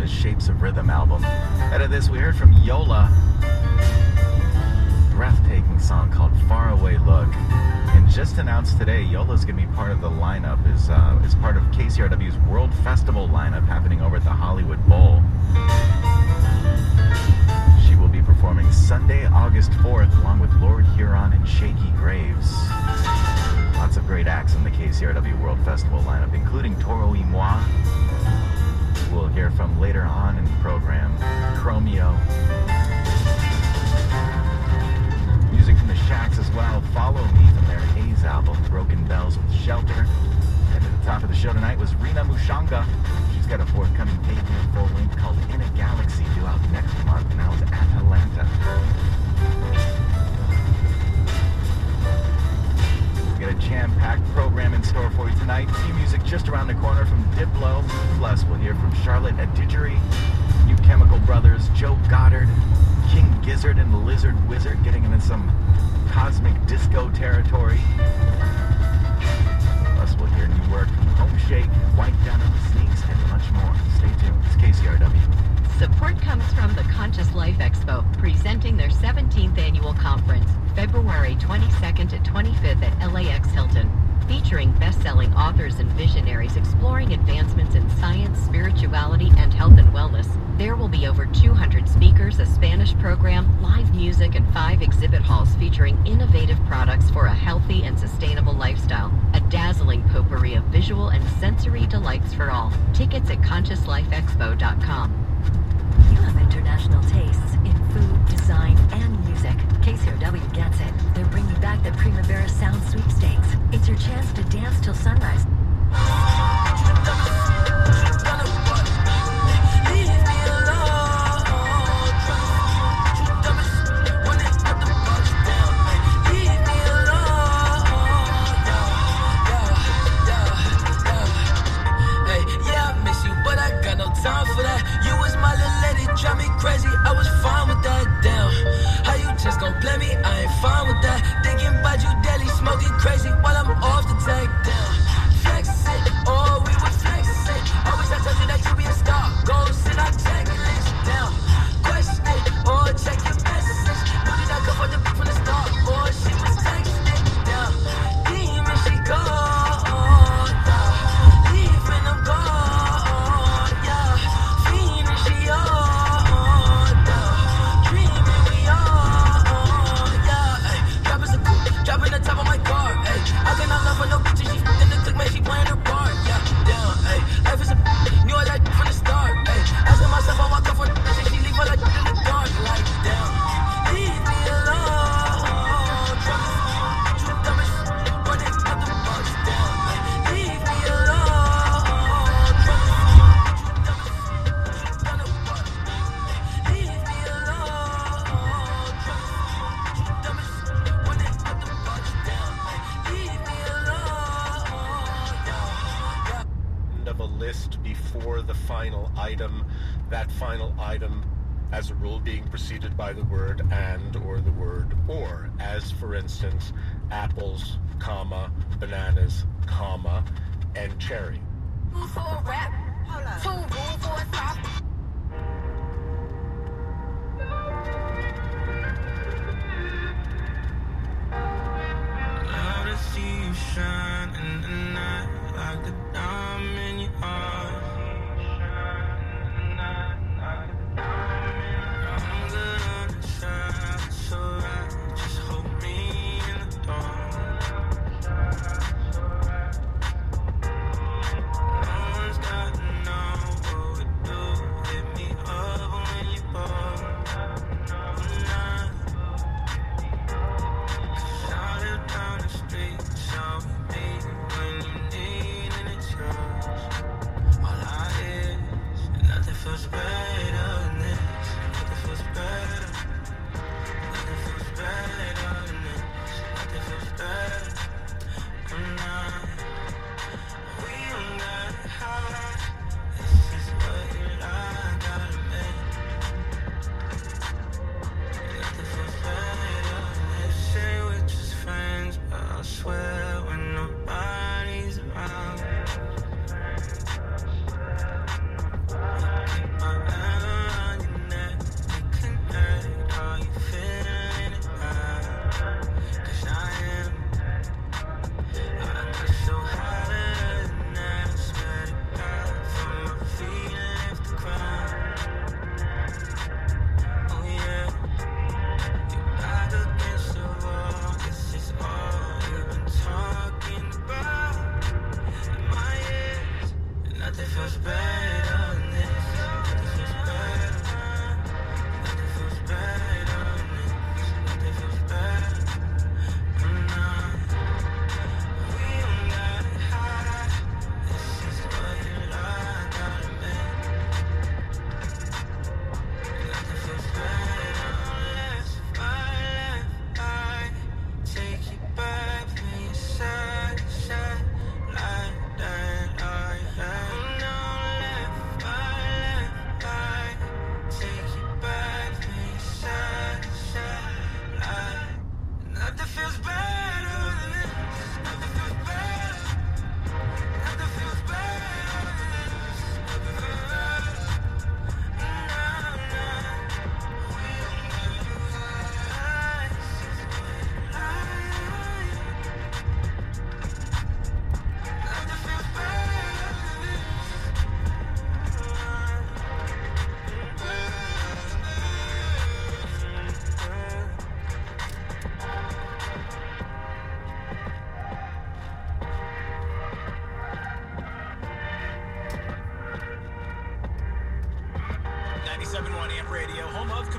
Shapes of Rhythm album. Out of this, we heard from Yola, breathtaking song called Far Away Look. And just announced today, Yola's going to be part of the lineup, is part of KCRW's World Festival lineup happening over at the Hollywood Bowl. She will be performing Sunday, August 4th, along with Lord Huron and Shaky Graves. Lots of great acts in the KCRW World Festival lineup, including Toro y Moi, who we'll hear from later on in the program, Chromeo. Music from the Shacks as well. Follow Me from their Haze album, Broken Bells with Shelter. And at the top of the show tonight was Rina Mushanga. She's got a forthcoming debut full-length called In a Galaxy, due out next month, and that was Atalanta. We got a jam-packed program in store for you tonight. New music just around the corner from Diplo. Plus, we'll hear from Charlotte Adigéry, New Chemical Brothers, Joe Goddard, King Gizzard and the Lizard Wizard, getting into some cosmic disco territory. Plus, we'll hear new work from Home Shake, White Down and the Sneaks, and much more. Stay tuned. It's KCRW. Support comes from the Conscious Life Expo, presenting their 17th annual conference, February 22nd to 25th at LAX Hilton. Featuring best-selling authors and visionaries exploring advancements in science, spirituality, and health and wellness. There will be over 200 speakers, a Spanish program, live music, and 5 exhibit halls featuring innovative products for a healthy and sustainable lifestyle. A dazzling potpourri of visual and sensory delights for all. Tickets at ConsciousLifeExpo.com. You have international tastes in food, design, and music. KCRW gets it. They're bringing back the Primavera Sound Sweepstakes. It's your chance to dance till sunrise. Time for that. You was my little lady, drive me crazy. I was fine with that. Damn, how you just gon' play me? I ain't fine with that. Thinking about you daily, smoking crazy while I'm off the tank. Damn, flex it, oh we was flexing. Always I told you that you be a star. Goals and I check it. Down, question it, or check your message. Knew that I come for the beat from the start. Or she was texting. Down, demon she called. Leaving them gone. Dropping the top of my car, ayy. I cannot love for no bitches, she in the click, man, she playing her part, yeah. Damn, ayy. Life is a knew all that from the start, ayy. Asking myself, I walk up for the bitch, and she leave all that in the dark, like, damn. Leave me alone. True dumbass, running out the box, damn. Leave me alone. True dumbass, leave me alone. True dumbass, running out the box, damn. Leave me alone. Of a list before the final item. That final item, as a rule, being preceded by the word and or the word or. As, for instance, apples, comma, bananas, comma, and cherry. For a rap, two rule for a stop. Love to see you shine in the night like a diamond in your heart. I'm good on the side, it's alright. Just hold me in the dark. No one's got to know what we do.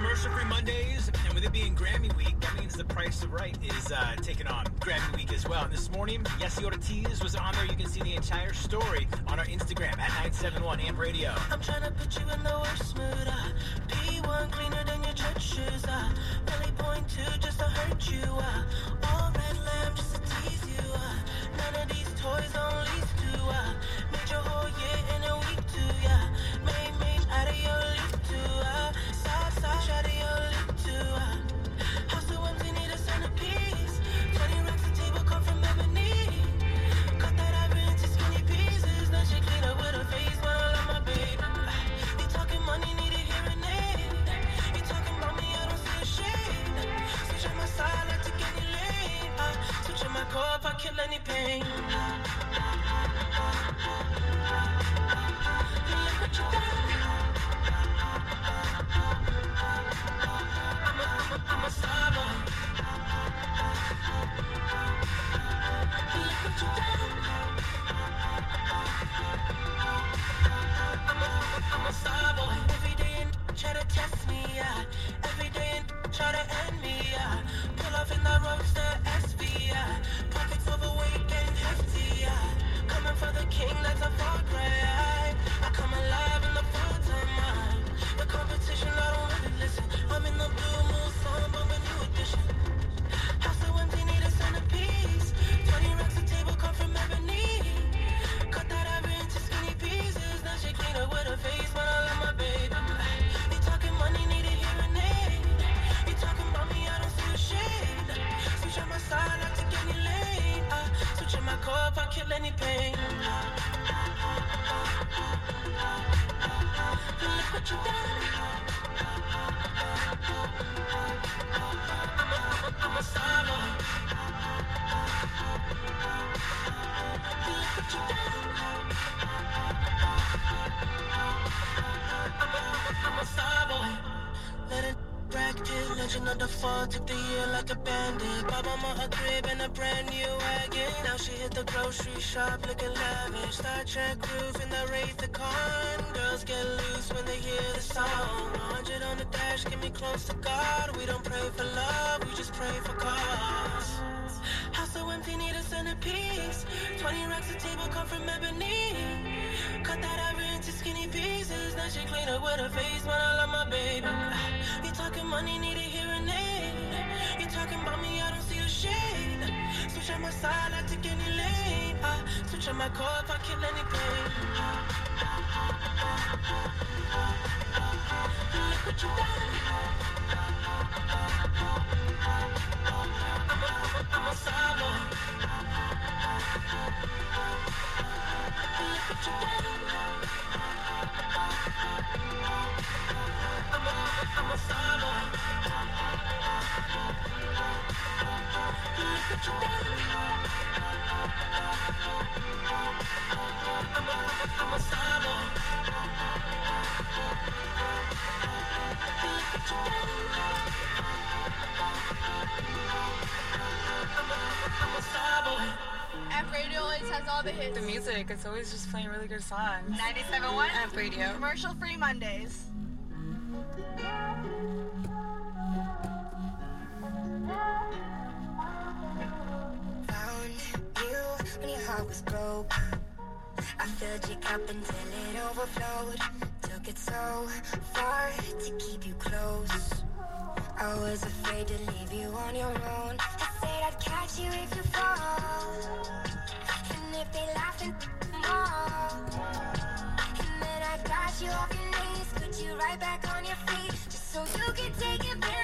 commercial-free Mondays, and with it being Grammy Week, that means The Price of Right is taking on Grammy Week as well. And this morning, Yessie Ortiz was on there. You can see the entire story on our Instagram at 971 AMP Radio. I'm trying to put you in the worst mood. P1 cleaner than your church shoes. Really point two just to hurt you. All red lamb just to tease you. None of these toys on lease to. Made your whole year in a week too. Made out of your league too. Side out of your league too. House so empty, need a centerpiece. 20 racks a table come from ebony. Cut that ivory into skinny pieces. Then she clean up with her face, but I love my baby. You talking money, need a hearing aid. You talking about me, I don't see a shade. Switch on my side, like to get any lane. Switch on my core if I kill any pain. Look what you done. I'm a star boy. Look what you done. I'm a star boy. Every day and try to test me, Every day and try to end me, Pull off in the roadster SV, Pockets overweight getting hefty, Coming for the king, that's a far cry. I come alive in the full-time mind. The competition, I don't really listen. I'm in the blue moon song, bumping new edition. House so empty, need a centerpiece. 20 racks a table come from ebony. Cut that ivory into skinny pieces. Then she clean up with her face, but I love my baby. You talking money, need a hearing aid. You talking about me, I don't see a shade. Switch on my side, like to get any lane. Switch on my core if I kill any pain. Look what you done. I'm a star boy. Look what you done. I'm a star boy. Let it practice. Legend of the fall. Took the year like a bandit. Bought mama a crib and a brand new wagon. Now she hit the grocery shop looking lavish. Star Trek roof in the Wraith the Con. Girls get loose when they hear the song. 100 on the dash, get me close to God. We don't pray for love, we just pray for cause. House so empty, need a centerpiece. 20 racks a table come from ebony. Cut that ivory into skinny pieces. Then she clean up with her face, but I love my baby. You talking money, need a hearing aid. You talking about me, I don't see a shade. Switch on my side, I take any lane. Switch on my core if I kill any pain. Look what you done. I'm a star boy. Look what you done. I'm a star boy. Look what you done. I'm a star boy. Look what you done. I'm a star boy. Amp Radio always has all the hits. The music, it's always just playing really good songs. 97.1 Amp Radio. Commercial-free Mondays. Found you when your heart was broke. I filled your cup until it overflowed. Took it so far to keep you close. I was afraid to leave you on your own. I said I'd catch you if you fall. And if they laugh and fall. And then I got you off your knees, put you right back on your feet, just so you could take advantage.